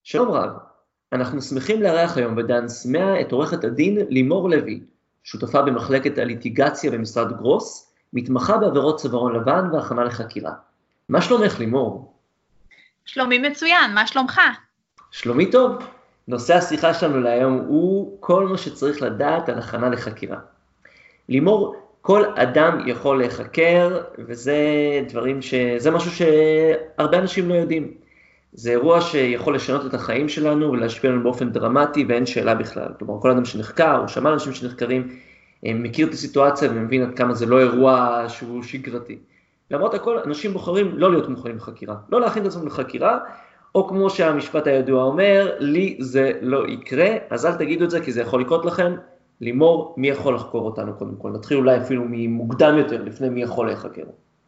שלום רב, אנחנו שמחים לארח היום בדן סמאה את עורכת הדין לימור לוי, שותפה במחלקת הליטיגציה במשרד גרוס, מתמחה בעבירות צווארון לבן והכנה לחקירה. מה שלומך לימור? שלומי מצוין, מה שלומך? שלומי טוב. נושא השיחה שלנו להיום הוא כל מה שצריך לדעת על הכנה לחקירה. לימור, כל אדם יכול להיחקר, זה משהו שהרבה אנשים לא יודעים. זה אירוע שיכול לשנות את החיים שלנו ולהשפיע לנו באופן דרמטי ואין שאלה בכלל. כלומר, כל אדם שנחקר או שמע אנשים שנחקרים מכיר את הסיטואציה ומבין עד כמה זה לא אירוע שהוא שגרתי. למרות הכל, אנשים בוחרים לא להיות מוכנים לחקירה, לא להכין את עצמם לחקירה, או כמו שהמשפט הידוע אומר, לי זה לא יקרה, אז אל תגידו את זה כי זה יכול לקרות לכם. לימור, מי יכול לחקור אותנו קודם כל? נתחיל אולי אפילו ממוקדם יותר, לפני מי יכול להיחקר.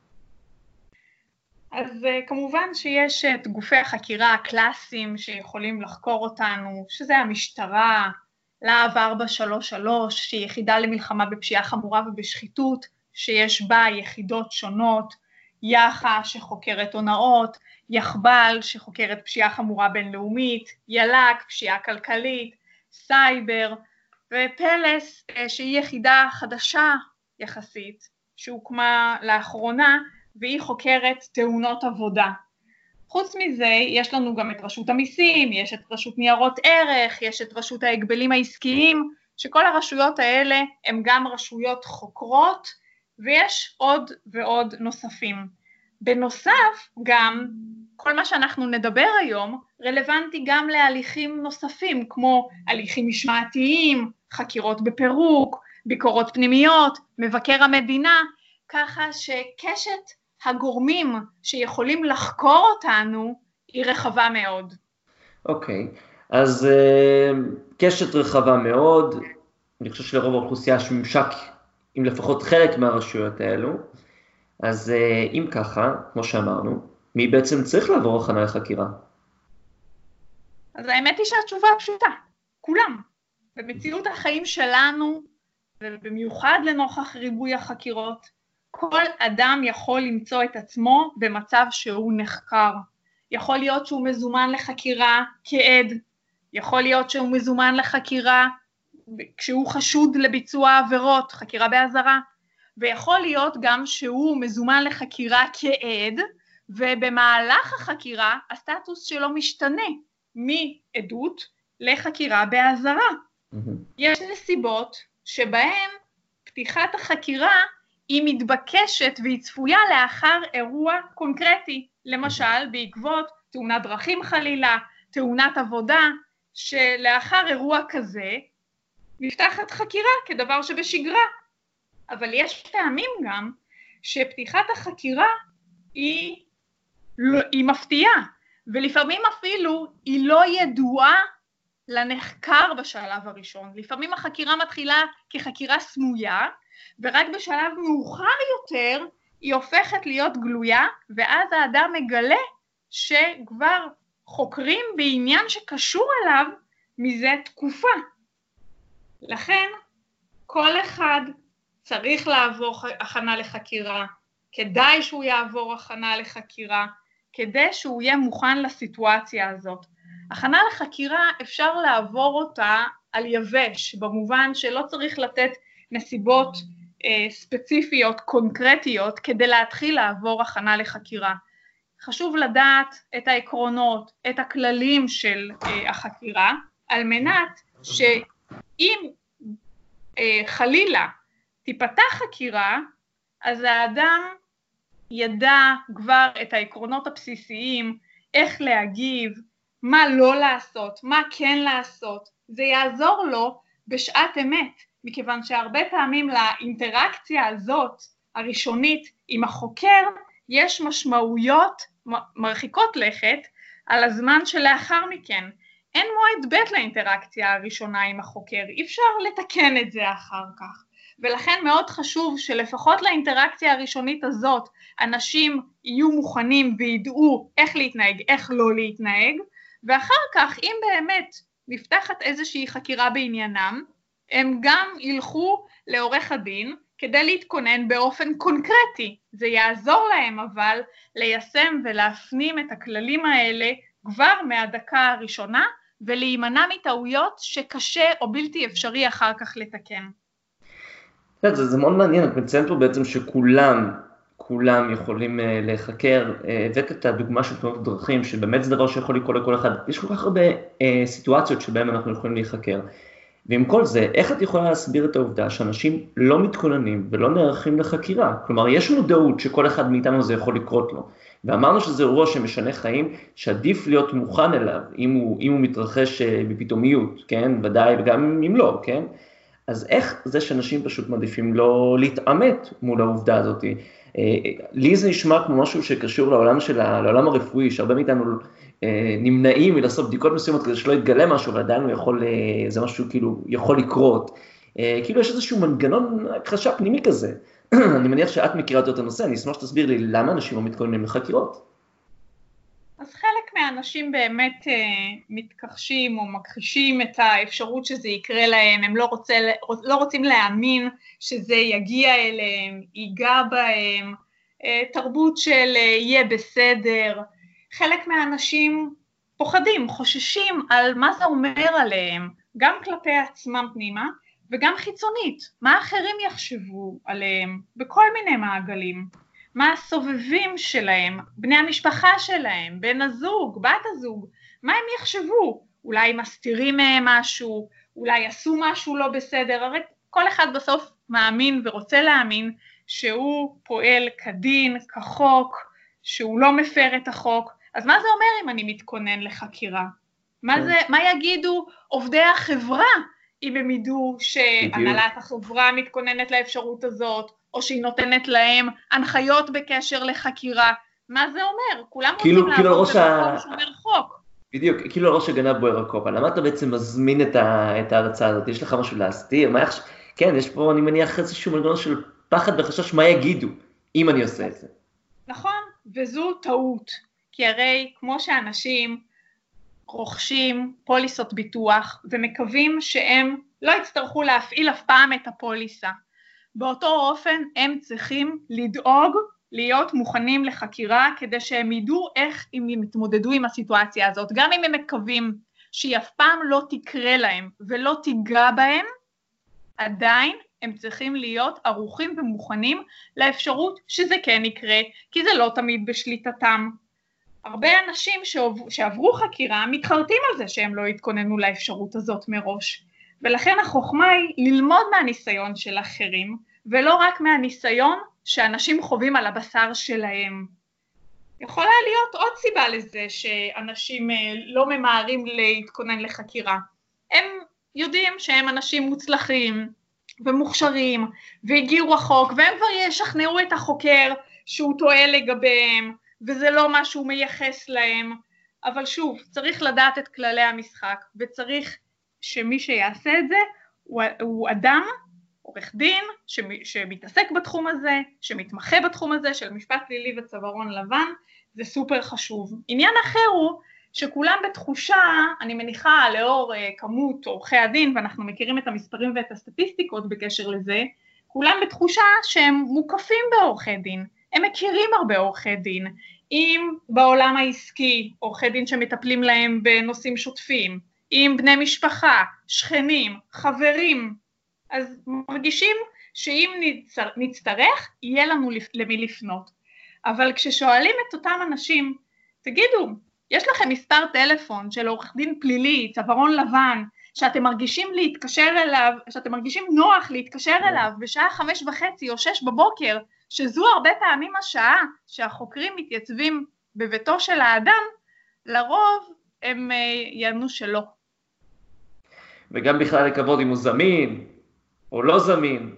אז כמובן שיש את גופי החקירה הקלאסיים שיכולים לחקור אותנו, שזה המשטרה, להב 433, שהיא יחידה למלחמה בפשיעה חמורה ובשחיתות, שיש בה יחידות שונות, יח"א שחוקרת הונאות, יחבל שחוקרת פשיעה חמורה בינלאומית, יל"ק, פשיעה כלכלית, סייבר, ופלס שהיא יחידה חדשה יחסית, שהוקמה לאחרונה, והיא חוקרת תאונות עבודה. חוץ מזה, יש לנו גם את רשות המיסים, יש את רשות ניירות ערך, יש את רשות ההגבלים העסקיים, שכל הרשויות האלה הן גם רשויות חוקרות, ויש עוד ועוד נוספים. בנוסף, גם כל מה שאנחנו נדבר היום, רלוונטי גם להליכים נוספים, כמו הליכים משמעתיים, חקירות בפירוק, ביקורות פנימיות, מבקר המדינה, ככה שקשת הגורמים שיכולים לחקור אותנו היא רחבה מאוד. אוקיי, אז קשת רחבה מאוד, אני חושב שלרוב האוכלוסייה יש ממשק עם לפחות חלק מהרשויות האלו, אז אם ככה, כמו שאמרנו, מי בעצם צריך לעבור הכנה לחקירה? אז האמת היא שהתשובה פשוטה, כולם. במציאות החיים שלנו, ובמיוחד לנוכח ריבוי החקירות, כל אדם יכול למצוא את עצמו במצב שהוא נחקר. יכול להיות שהוא מזומן לחקירה כעד, יכול להיות שהוא מזומן לחקירה כשהוא חשוד לביצוע עבירות, חקירה באזהרה, ויכול להיות גם שהוא מזומן לחקירה כעד, ובמהלך החקירה הסטטוס שלו משתנה מעדות לחקירה באזהרה. יש נסיבות שבהן פתיחת החקירה היא מתבקשת והיא צפויה לאחר אירוע קונקרטי, למשל בעקבות תאונת דרכים חלילה, תאונת עבודה, שלאחר אירוע כזה נפתחת חקירה כדבר שבשגרה. אבל יש פעמים גם שפתיחת החקירה היא מפתיעה, ולפעמים אפילו היא לא ידועה לנחקר בשלב הראשון. לפעמים החקירה מתחילה כחקירה סמויה, ורק בשלב מאוחר יותר היא הופכת להיות גלויה, ואז האדם מגלה שכבר חוקרים בעניין שקשור אליו מזה תקופה. לכן כל אחד צריך לעבור הכנה לחקירה, כדאי שהוא יעבור הכנה לחקירה, כדי שהוא יהיה מוכן לסיטואציה הזאת. הכנה לחקירה אפשר לעבור אותה על יבש, במובן שלא צריך לתת נסיבות ספציפיות, קונקרטיות, כדי להתחיל לעבור הכנה לחקירה. חשוב לדעת את העקרונות, את הכללים של החקירה, על מנת שאם חלילה תיפתח חקירה, אז האדם ידע כבר את העקרונות הבסיסיים, איך להגיב, מה לא לעשות, מה כן לעשות. זה יעזור לו בשעת אמת, מכיוון שהרבה פעמים לאינטראקציה הזאת, הראשונית עם החוקר, יש משמעויות מרחיקות לכת על הזמן שלאחר מכן. אין מועד ב' לאינטראקציה הראשונה עם החוקר, אי אפשר לתקן את זה אחר כך. ולכן מאוד חשוב שלפחות לאינטראקציה הראשונית הזאת, אנשים יהיו מוכנים וידעו איך להתנהג, איך לא להתנהג, ואחר כך אם באמת נפתחת איזושהי חקירה בעניינם, הם גם ילכו לעורך הדין כדי להתכונן באופן קונקרטי. זה יעזור להם אבל ליישם ולהפנים את הכללים האלה כבר מהדקה הראשונה, ולהימנע מטעויות שקשה או בלתי אפשרי אחר כך לתקן. זה מאוד מעניין, את מציינת פה בעצם כולם יכולים להיחקר, הבאת את הדוגמה של תאונות דרכים, שבאמת זה דבר שיכול לקרות לכל אחד, יש כל כך הרבה סיטואציות שבהן אנחנו יכולים להיחקר, ועם כל זה, איך את יכולה להסביר את העובדה שאנשים לא מתכוננים ולא נערכים לחקירה? כלומר, יש מודעות שכל אחד מאיתנו זה יכול לקרות לו, ואמרנו שזה אירוע שמשנה חיים, שעדיף להיות מוכן אליו, אם הוא מתרחש בפתאומיות, כן? ודאי, וגם אם לא, כן? אז איך זה שאנשים פשוט מעדיפים לא להתעמת מול העובדה הזאת? לי זה נשמע כמו משהו שקשור לעולם הרפואי, שהרבה מאיתנו נמנעים מלעשות בדיקות מסוימות כדי שלא יתגלה משהו, ועדיין זה משהו כאילו יכול לקרות. כאילו יש איזשהו מנגנון הכחשה פנימי כזה. אני מניח שאת מכירה את הנושא, אני אשמח שתסביר לי למה אנשים לא מתכוננים לחקירות. אז חלק מהאנשים באמת מתכחשים או מכחישים את האפשרות שזה יקרה להם, הם לא רוצים להאמין שזה יגיע אליהם, ייגע בהם, תרבות של יהיה בסדר. חלק מהאנשים פוחדים, חוששים על מה זה אומר עליהם, גם כלפי עצמם פנימה וגם חיצונית, מה אחרים יחשבו עליהם בכל מיני מעגלים. מה הסובבים שלהם, בני המשפחה שלהם, בן הזוג, בת הזוג, מה הם יחשבו? אולי מסתירים מהם משהו, אולי עשו משהו לא בסדר, הרי כל אחד בסוף מאמין ורוצה להאמין שהוא פועל כדין, כחוק, שהוא לא מפר את החוק. אז מה זה אומר אם אני מתכונן לחקירה? מה יגידו עובדי החברה אם הם ידעו שהנהלת החברה מתכוננת לאפשרות הזאת, או שהיא נותנת להם הנחיות בקשר לחקירה? מה זה אומר? כולם רוצים לעבוד במקום שומר חוק. בדיוק, כאילו הראש הגנב בוער הכובע. למה אתה בעצם מזמין את ההרצאה הזאת? יש לך משהו להסתיר? כן, יש פה, אני מניח, איזשהו מנגנון של פחד וחשש מה יגידו, אם אני עושה את זה. נכון, וזו טעות. כי הרי כמו שאנשים רוכשים פוליסות ביטוח, ומקווים שהם לא יצטרכו להפעיל אף פעם את הפוליסה, באותו אופן הם צריכים לדאוג להיות מוכנים לחקירה, כדי שהם ידעו איך הם יתמודדו עם הסיטואציה הזאת. גם אם הם מקווים שהיא אף פעם לא תקרה להם ולא תיגע בהם, עדיין הם צריכים להיות ערוכים ומוכנים לאפשרות שזה כן יקרה, כי זה לא תמיד בשליטתם. הרבה אנשים שעברו חקירה מתחרטים על זה שהם לא התכוננו לאפשרות הזאת מראש, ולכן החוכמה היא ללמוד מהניסיון של אחרים, ולא רק מהניסיון שאנשים חווים על הבשר שלהם. יכולה להיות עוד סיבה לזה שאנשים לא ממהרים להתכונן לחקירה. הם יודעים שהם אנשים מוצלחים ומוכשרים, והגיעו רחוק, והם כבר ישכנעו את החוקר שהוא טועה לגביהם, וזה לא משהו מייחס להם. אבל שוב, צריך לדעת את כללי המשחק, וצריך שמי שיעשה את זה הוא אדם, עורך דין, שמתעסק בתחום הזה, שמתמחה בתחום הזה של משפט פלילי וצווארון לבן. זה סופר חשוב. עניין אחר הוא שכולם בתחושה, אני מניחה לאור כמות עורכי הדין, ואנחנו מכירים את המספרים ואת הסטטיסטיקות בקשר לזה, כולם בתחושה שהם מוקפים בעורכי דין, הם מכירים הרבה עורכי דין, אם בעולם העסקי, עורכי דין שמטפלים להם בנושאים שוטפים, עם בני משפחה, שכנים, חברים, אז מרגישים שאם נצטרך, יהיה לנו למי לפנות. אבל כששואלים את אותם אנשים, תגידו, יש לכם מספר טלפון של עורך דין פלילי, צווארון לבן, שאתם מרגישים להתקשר אליו, שאתם מרגישים נוח להתקשר אליו בשעה 5:30 או 6 בבוקר, שזו הרבה פעמים השעה שהחוקרים מתייצבים בביתו של האדם, לרוב הם יענו שלא. וגם בכלל לקוות אם הוא זמין או לא זמין,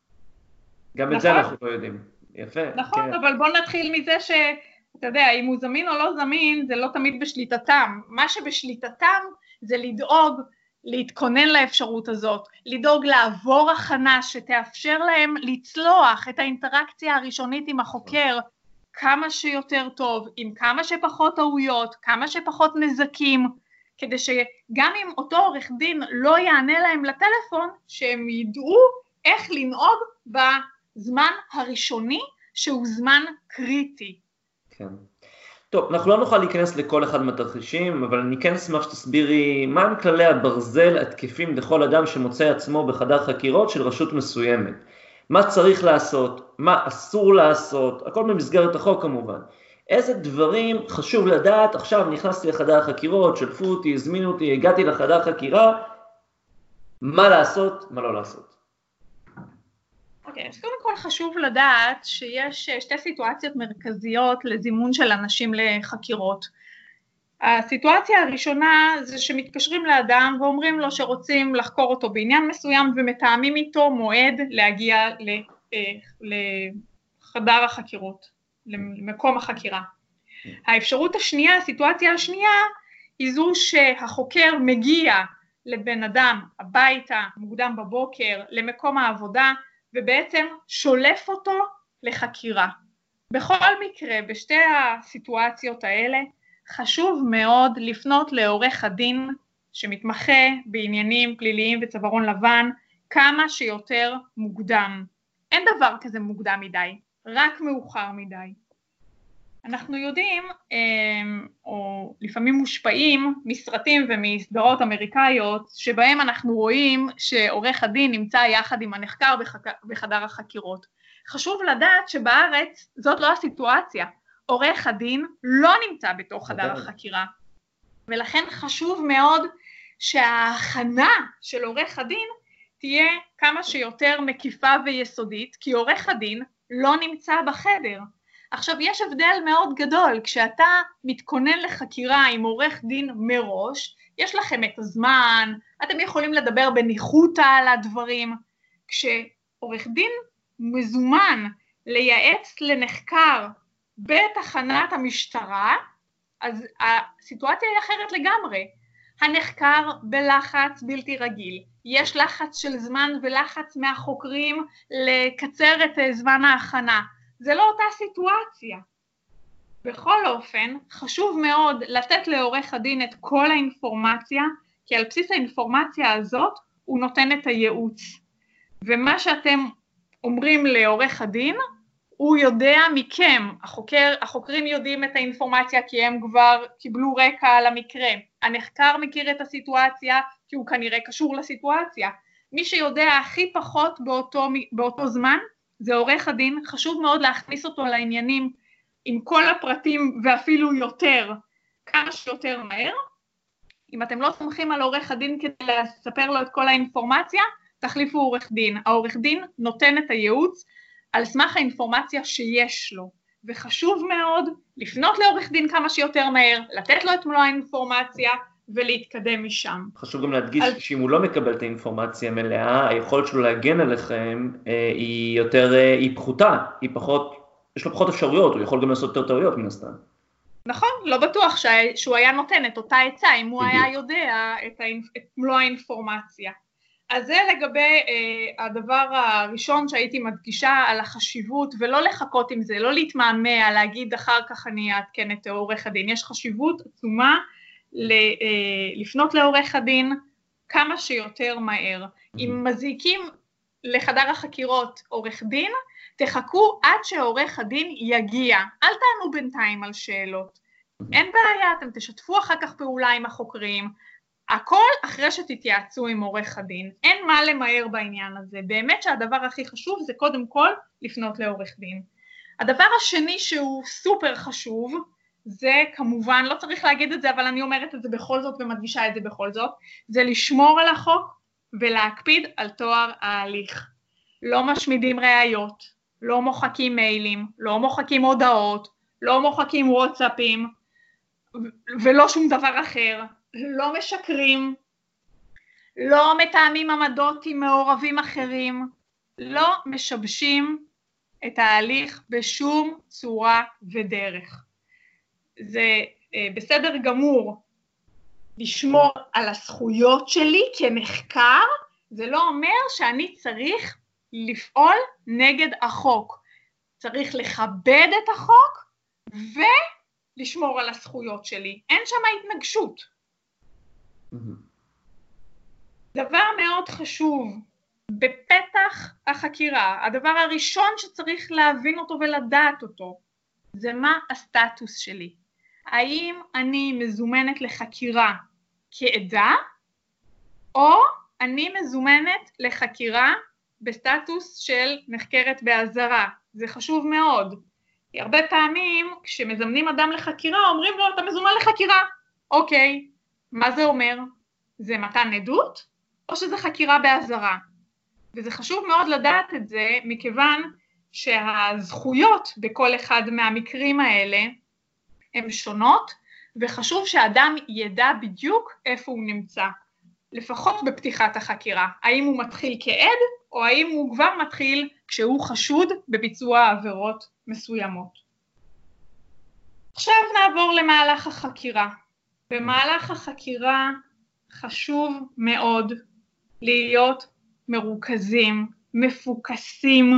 גם נכון. את זה אנחנו לא יודעים. יפה. נכון, כן. אבל בוא נתחיל מזה שאתה יודע, אם הוא זמין או לא זמין, זה לא תמיד בשליטתם. מה שבשליטתם זה לדאוג, להתכונן לאפשרות הזאת, לדאוג לעבור הכנה שתאפשר להם לצלוח את האינטראקציה הראשונית עם החוקר כמה שיותר טוב, עם כמה שפחות טעויות, כמה שפחות נזקים, כדי שגם אם אותו עורך דין לא יענה להם לטלפון, שהם ידעו איך לנהוג בזמן הראשוני, שהוא זמן קריטי. כן. טוב, אנחנו לא נוכל להיכנס לכל אחד מהתרחישים, אבל אני כן אשמח שתסבירי מהם כללי הברזל התקפים לכל אדם שמוצא עצמו בחדר חקירות של רשות מסוימת. מה צריך לעשות, מה אסור לעשות, הכל במסגרת החוק כמובן. איזה דברים חשוב לדעת, עכשיו נכנסתי לחדר החקירות, שלפו אותי, הזמינו אותי, הגעתי לחדר חקירה, מה לעשות, מה לא לעשות. אוקיי, אז קודם כל חשוב לדעת שיש שתי סיטואציות מרכזיות לזימון של אנשים לחקירות. הסיטואציה הראשונה זה שמתקשרים לאדם ואומרים לו שרוצים לחקור אותו בעניין מסוים ומתאמים איתו מועד להגיע לחדר החקירות, למקום החקירה. האפשרות השנייה, הסיטואציה השנייה, היא זו שהחוקר מגיע לבן אדם הביתה מוקדם בבוקר למקום העבודה ובעצם שולף אותו לחקירה. בכל מקרה, בשתי הסיטואציות האלה, חשוב מאוד לפנות לעורך הדין שמתמחה בעניינים פליליים וצווארון לבן כמה שיותר מוקדם. אין דבר כזה מוקדם מדי, רק מאוחר מדי. אנחנו יודעים, או לפעמים מושפעים מסרטים ומסדרות אמריקאיות, שבהם אנחנו רואים שעורך הדין נמצא יחד עם הנחקר בחדר החקירות. חשוב לדעת שבארץ זאת לא הסיטואציה. עורך הדין לא נמצא בתוך חדר החקירה, ולכן חשוב מאוד שההכנה של עורך הדין תהיה כמה שיותר מקיפה ויסודית, כי עורך הדין לא נמצא בחדר. עכשיו יש הבדל מאוד גדול, כשאתה מתכונן לחקירה עם עורך דין מראש, יש לכם את הזמן, אתם יכולים לדבר בניחותא על הדברים, כשעורך דין מזומן לייעץ לנחקר בתחנת המשטרה, אז הסיטואציה היא אחרת לגמרי. הנחקר בלחץ בלתי רגיל, יש לחץ של זמן ולחץ מהחוקרים לקצר את זמן ההכנה, זה לא אותה סיטואציה. בכל אופן, חשוב מאוד לתת לעורך הדין את כל האינפורמציה, כי על בסיס האינפורמציה הזאת הוא נותן את הייעוץ. ומה שאתם אומרים לעורך הדין, הוא יודע מכם, החוקרים יודעים את האינפורמציה כי הם כבר קיבלו רקע על המקרה. הנחקר מכיר את הסיטואציה כי הוא כנראה קשור לסיטואציה. מי שיודע הכי פחות באותו זמן זה עורך הדין, חשוב מאוד להכניס אותו לעניינים עם כל הפרטים ואפילו יותר, כמה שיותר מהר. אם אתם לא סומכים על עורך הדין כדי לספר לו את כל האינפורמציה, תחליפו עורך דין. העורך דין נותן את הייעוץ על סמך האינפורמציה שיש לו, וחשוב מאוד לפנות לעורך דין כמה שיותר מהר, לתת לו את מלוא האינפורמציה ולהתקדם משם. חשוב גם להדגיש שאם הוא לא מקבל את האינפורמציה המלאה, היכולת שלו להגן עליכם היא פחותה, יש לו פחות אפשרויות, הוא יכול גם לעשות יותר טעויות מן הסתם. נכון, לא בטוח שהוא היה נותן את אותה עצה, אם הוא היה יודע את מלוא האינפורמציה. אז זה לגבי הדבר הראשון שהייתי מדגישה על החשיבות, ולא לחכות עם זה, לא להתמהמה, להגיד אחר כך אני אעדכן את עורך הדין. יש חשיבות עצומה לפנות לעורך הדין כמה שיותר מהר. אם מזעיקים לחדר החקירות עורך דין, תחכו עד שעורך הדין יגיע. אל תענו בינתיים על שאלות. אין בעיה, אתם תשתפו אחר כך פעולה עם החוקרים, הכל אחרי שתתייעצו עם עורך הדין. אין מה למהר בעניין הזה. באמת שהדבר הכי חשוב זה קודם כל לפנות לעורך דין. הדבר השני שהוא סופר חשוב, זה כמובן, לא צריך להגיד את זה, אבל אני אומרת את זה בכל זאת ומדגישה את זה בכל זאת, זה לשמור על החוק ולהקפיד על תואר ההליך. לא משמידים ראיות, לא מוחקים מיילים, לא מוחקים הודעות, לא מוחקים וואטסאפים, ולא שום דבר אחר. לא משקרים, לא מתאמים עמדות עם מעורבים אחרים, לא משבשים את ההליך בשום צורה ודרך. זה בסדר גמור לשמור על הזכויות שלי כנחקר, זה לא אומר שאני צריך לפעול נגד החוק. צריך לכבד את החוק ולשמור על הזכויות שלי. אין שם התנגשות. דבר מאוד חשוב, בפתח החקירה, הדבר הראשון שצריך להבין אותו ולדעת אותו, זה מה הסטטוס שלי. האם אני מזומנת לחקירה כעדה, או אני מזומנת לחקירה בסטטוס של נחקרת באזהרה. זה חשוב מאוד. כי הרבה פעמים כשמזמנים אדם לחקירה אומרים לו אתה מזומן לחקירה. אוקיי, מה זה אומר? זה מתן עדות או שזה חקירה באזהרה? וזה חשוב מאוד לדעת את זה מכיוון שהזכויות בכל אחד מהמקרים האלה הן שונות, וחשוב שאדם ידע בדיוק איפה הוא נמצא, לפחות בפתיחת החקירה, האם הוא מתחיל כעד או האם הוא כבר מתחיל כשהוא חשוד בביצוע עבירות מסוימות. עכשיו נעבור למהלך החקירה. במהלך החקירה חשוב מאוד להיות מרוכזים, מפוקסים,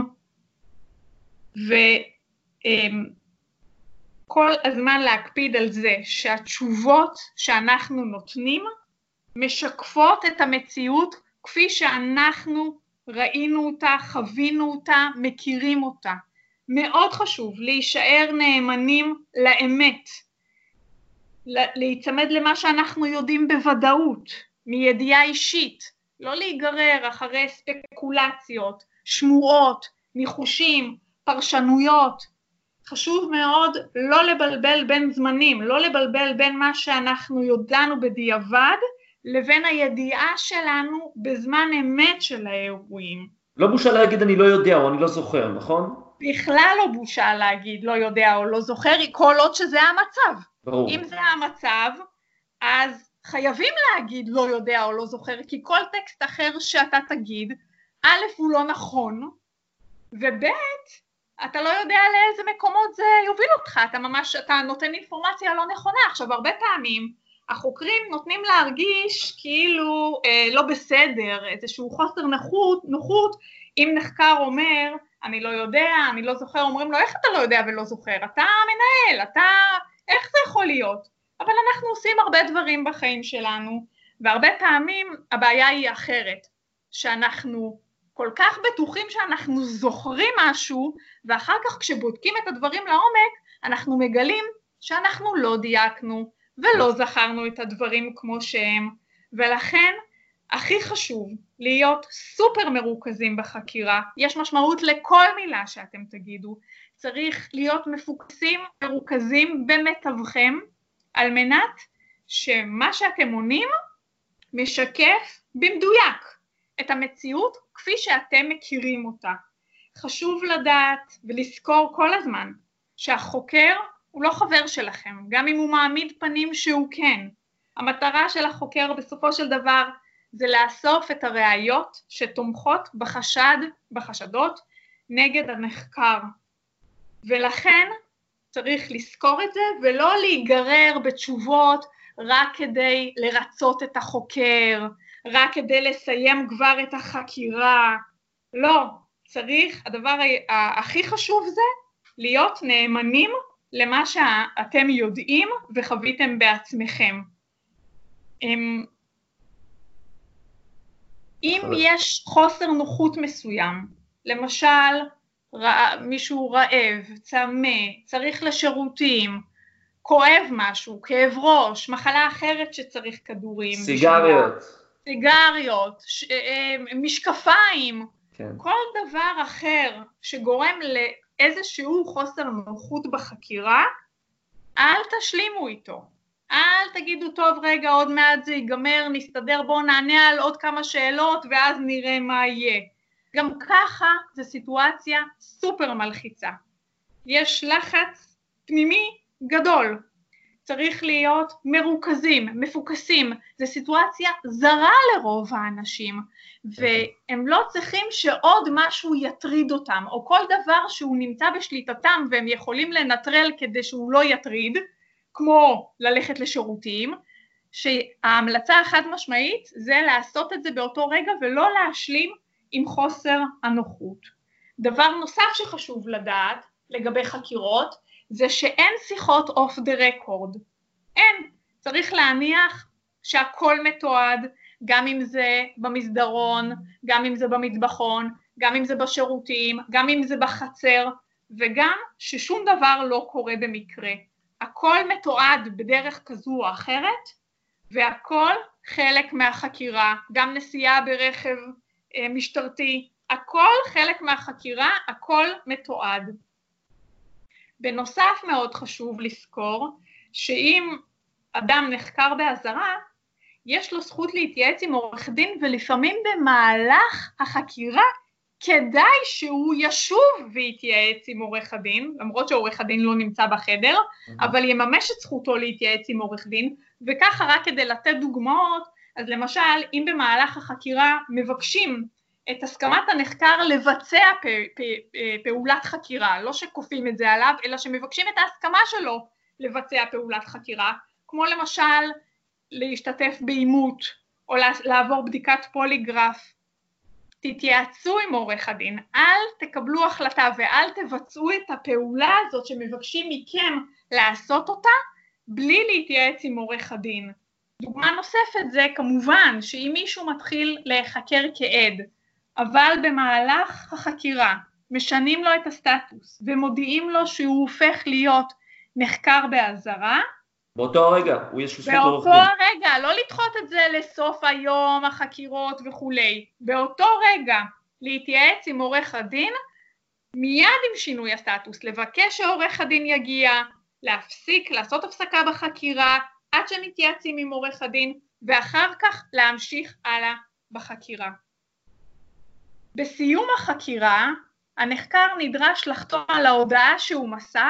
וכל הזמן להקפיד על זה שהתשובות שאנחנו נותנים משקפות את המציאות כפי שאנחנו ראינו אותה, חווינו אותה, מכירים אותה. מאוד חשוב להישאר נאמנים לאמת, להיצמד למה שאנחנו יודעים בוודאות, מידיעה אישית, לא להיגרר אחרי ספקולציות, שמועות, ניחושים, פרשנויות. חשוב מאוד לא לבלבל בין זמנים, לא לבלבל בין מה שאנחנו יודענו בדיעבד, לבין הידיעה שלנו בזמן אמת של האירועים. לא בושה להגיד אני לא יודע או אני לא זוכר, נכון? בכלל לא בושה להגיד לא יודע או לא זוכר, כל עוד שזה המצב. ברור. אם זה המצב, אז חייבים להגיד לא יודע או לא זוכר, כי כל טקסט אחר שאתה תגיד, א' הוא לא נכון, וב' אתה לא יודע לאיזה מקומות זה יוביל אותך, אתה נותן אינפורמציה לא נכונה. עכשיו הרבה פעמים החוקרים נותנים להרגיש כאילו לא בסדר, איזשהו חוסר נוחות, אם נחקר אומר אני לא יודע, אני לא זוכר, אומרים לו איך אתה לא יודע ולא זוכר, אתה מנהל, איך זה יכול להיות? אבל אנחנו עושים הרבה דברים בחיים שלנו, והרבה פעמים הבעיה היא אחרת, שאנחנו כל כך בטוחים שאנחנו זוכרים משהו, ואחר כך כשבודקים את הדברים לעומק, אנחנו מגלים שאנחנו לא דייקנו, ולא זכרנו את הדברים כמו שהם, ולכן הכי חשוב להיות סופר מרוכזים בחקירה, יש משמעות לכל מילה שאתם תגידו, צריך להיות מפוקסים, מרוכזים במתווכם, על מנת שמה שאתם עונים משקף במדויק את המציאות כפי שאתם מכירים אותה. חשוב לדעת ולזכור כל הזמן שהחוקר הוא לא חבר שלכם, גם אם הוא מעמיד פנים שהוא כן. המטרה של החוקר בסופו של דבר זה לאסוף את הראיות שתומכות בחשדות נגד הנחקר. ולכן צריך לזכור את זה ולא להיגרר בתשובות רק כדי לרצות את החוקר, רק כדי לסיים כבר את החקירה. לא, צריך, הדבר הכי חשוב זה להיות נאמנים למה שאתם יודעים וחוויתם בעצמכם. אם יש חוסר נוחות מסוים, למשל מישהו רעב, צמא, צריך לשירותים, כואב משהו, כאב ראש, מחלה אחרת שצריך כדורים, סיגריות, משקפיים, כן. כל דבר אחר שגורם לאיזשהו חוסר נוחות בחקירה, אל תשלימו איתו. אל תגידו טוב רגע עוד מעט זה ייגמר, נסתדר, בואו נענה על עוד כמה שאלות ואז נראה מה יהיה. גם ככה זו סיטואציה סופר מלחיצה. יש לחץ פנימי גדול. צריך להיות מרוכזים, מפוקסים. זו סיטואציה זרה לרוב האנשים, והם לא צריכים שעוד משהו יטריד אותם, או כל דבר שהוא נמצא בשליטתם והם יכולים לנטרל כדי שהוא לא יטריד, כמו ללכת לשירותים, שההמלצה החד משמעית זה לעשות את זה באותו רגע ולא להשלים עם חוסר הנוחות. דבר נוסף שחשוב לדעת לגבי חקירות, זה שאין שיחות off the record. אין. צריך להניח שהכל מתועד, גם אם זה במסדרון, גם אם זה במטבחון, גם אם זה בשירותים, גם אם זה בחצר, וגם ששום דבר לא קורה במקרה. הכל מתועד בדרך כזו או אחרת, והכל חלק מהחקירה, גם נסיעה ברכב משטרתי, הכל חלק מהחקירה, הכל מתועד. בנוסף מאוד חשוב לזכור שאם אדם נחקר באזהרה, יש לו זכות להתייעץ עם עורך דין, ולפעמים במהלך החקירה כדאי שהוא ישוב ויתייעץ עם עורך הדין, למרות שעורך הדין לא נמצא בחדר, אבל יממש את זכותו להתייעץ עם עורך דין, וככה רק כדי לתת דוגמאות, אז למשל, אם במהלך החקירה מבקשים את הסכמת הנחקר לבצע פעולת חקירה, לא שכופים את זה עליו, אלא שמבקשים את ההסכמה שלו לבצע פעולת חקירה, כמו למשל להשתתף באימות, או לעבור בדיקת פוליגרף, תתייעצו עם עורך הדין, אל תקבלו החלטה ואל תבצעו את הפעולה הזאת שמבקשים מכם לעשות אותה, בלי להתייעץ עם עורך הדין. דוגמה נוספת זה כמובן שאם מישהו מתחיל להיחקר כעד, אבל במהלך החקירה משנים לו את הסטטוס ומודיעים לו שהוא הופך להיות נחקר באזהרה, באותו רגע, הוא יש לו זכות לעורך דין. באותו רגע, לא לדחות את זה לסוף היום, החקירות וכולי. באותו רגע, להתייעץ עם עורך הדין, מיד עם שינוי הסטטוס, לבקש שעורך הדין יגיע, להפסיק, לעשות הפסקה בחקירה, עד שמתייעצים עם עורך הדין, ואחר כך להמשיך הלאה בחקירה. בסיום החקירה, הנחקר נדרש לחתום על ההודעה שהוא מסר,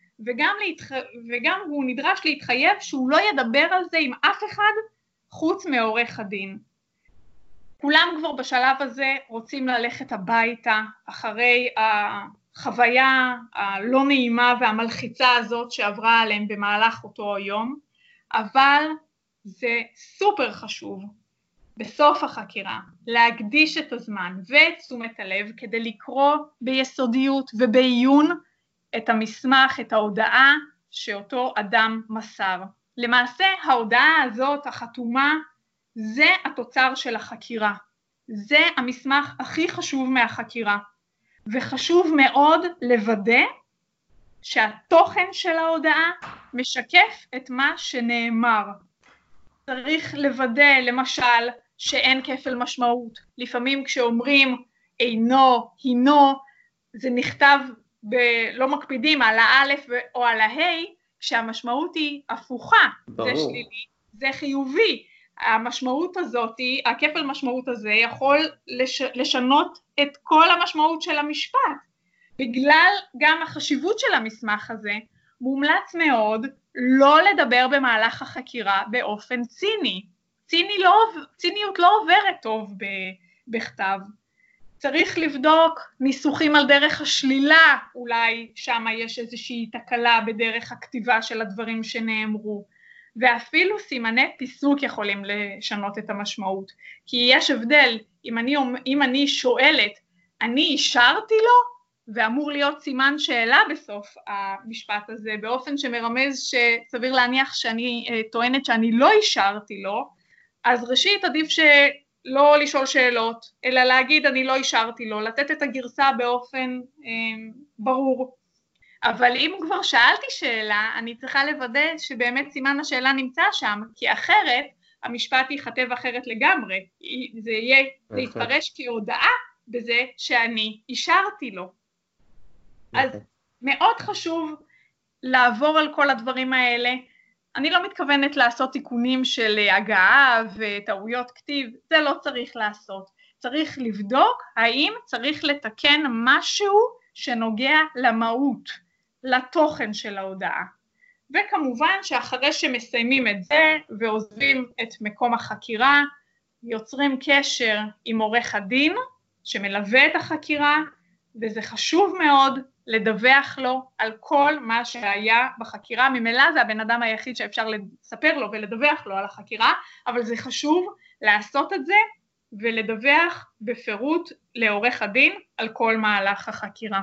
וגם הוא נדרש להתחייב שהוא לא ידבר על זה עם אף אחד חוץ מעורך הדין. כולם כבר בשלב הזה רוצים ללכת הביתה אחרי החוויה הלא נעימה והמלחיצה הזאת שעברה עליהם במהלך אותו היום, אבל זה סופר חשוב בסוף החקירה להקדיש את הזמן ואת תשומת הלב כדי לקרוא ביסודיות ובעיון את המסמך, את ההודעה שאותו אדם מסר. למעשה ההודעה הזאת, החתומה, זה התוצר של החקירה. זה המסמך הכי חשוב מהחקירה. וחשוב מאוד לוודא שהתוכן של ההודעה משקף את מה שנאמר. צריך לוודא למשל שאין כפל משמעות. לפעמים כשאומרים אינו, הינו, זה נכתב לא מקפידים על האלף או על ההי, כשהמשמעות היא הפוכה, זה שלילי, זה חיובי. המשמעות הזאת, הכפל משמעות הזה יכול לשנות את כל המשמעות של המשפט. בגלל גם החשיבות של המסמך הזה, מומלץ מאוד לא לדבר במהלך החקירה באופן ציני. ציניות לא עוברת טוב בכתב. צריך לבדוק ניסוחים על דרך השלילה, אולי שם יש איזושהי תקלה בדרך הכתיבה של הדברים שנאמרו, ואפילו סימני פיסוק יכולים לשנות את המשמעות, כי יש הבדל, אם אני שואלת, אני אישרתי לו, ואמור להיות סימן שאלה בסוף המשפט הזה, באופן שמרמז שסביר להניח שאני טוענת שאני לא אישרתי לו, אז ראשית עדיף לא לשאול שאלות, אלא להגיד אני לא אישרתי לו, לתת את הגרסה באופן ברור. אבל אם כבר שאלתי שאלה, אני צריכה לוודא שבאמת סימן השאלה נמצא שם, כי אחרת המשפט ייכתב אחרת לגמרי. זה יתפרש כהודעה בזה שאני אישרתי לו. אז מאוד חשוב לעבור על כל הדברים האלה. אני לא מתכוונת לעשות תיקונים של הגעה וטעויות כתיב, זה לא צריך לעשות. צריך לבדוק האם צריך לתקן משהו שנוגע למהות, לתוכן של ההודעה. וכמובן שאחרי שמסיימים את זה ועוזבים את מקום החקירה, יוצרים קשר עם עורך הדין שמלווה את החקירה, וזה חשוב מאוד לדווח לו על כל מה שהיה בחקירה. ממילא זה הבן אדם היחיד שאפשר לספר לו ולדווח לו על החקירה, אבל זה חשוב לעשות את זה ולדווח בפירוט לעורך הדין על כל מהלך החקירה.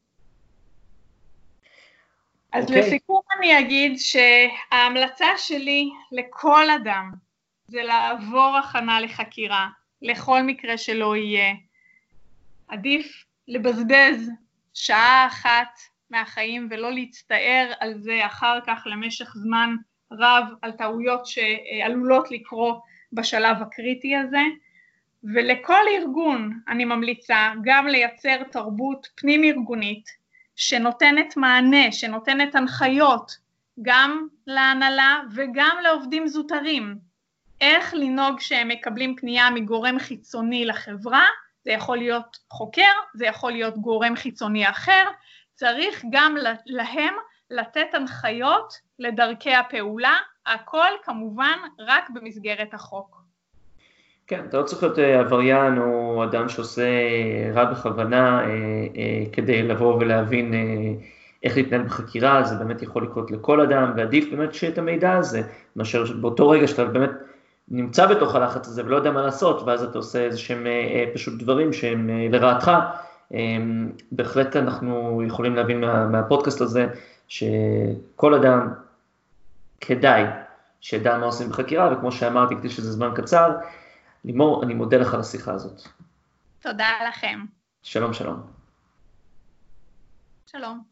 אז לסיכום אני אגיד שההמלצה שלי לכל אדם זה לעבור הכנה לחקירה, לכל מקרה שלא יהיה. עדיף לבזבז שעה אחת מהחיים ולא להצטער על זה אחר כך למשך זמן רב, על טעויות שעלולות לקרות בשלב הקריטי הזה. ולכל ארגון אני ממליצה גם לייצר תרבות פנים ארגונית שנותנת מענה, שנותנת הנחיות גם להנהלה וגם לעובדים זוטרים. איך לנהוג שהם מקבלים פנייה מגורם חיצוני לחברה, זה יכול להיות חוקר, זה יכול להיות גורם חיצוני אחר, צריך גם להם לתת הנחיות לדרכי הפעולה, הכל כמובן רק במסגרת החוק. כן, אתה לא צריך להיות עבריין או אדם שעושה רע בכוונה כדי לבוא ולהבין איך להתנהל בחקירה, זה באמת יכול לקרות לכל אדם, ועדיף באמת שאת המידע הזה, מאשר באותו רגע שאתה באמת נמצא בתוך הלחץ הזה ולא יודע מה לעשות, ואז אתה עושה איזה שהם פשוט דברים שהם לרעתך. בהחלט אנחנו יכולים להבין מהפודקאסט הזה, שכל אדם כדאי שידע מה עושים בחקירה, וכמו שאמרתי, כדי שזה זמן קצר, לימור, אני מודה לך על השיחה הזאת. תודה לכם. שלום, שלום. שלום.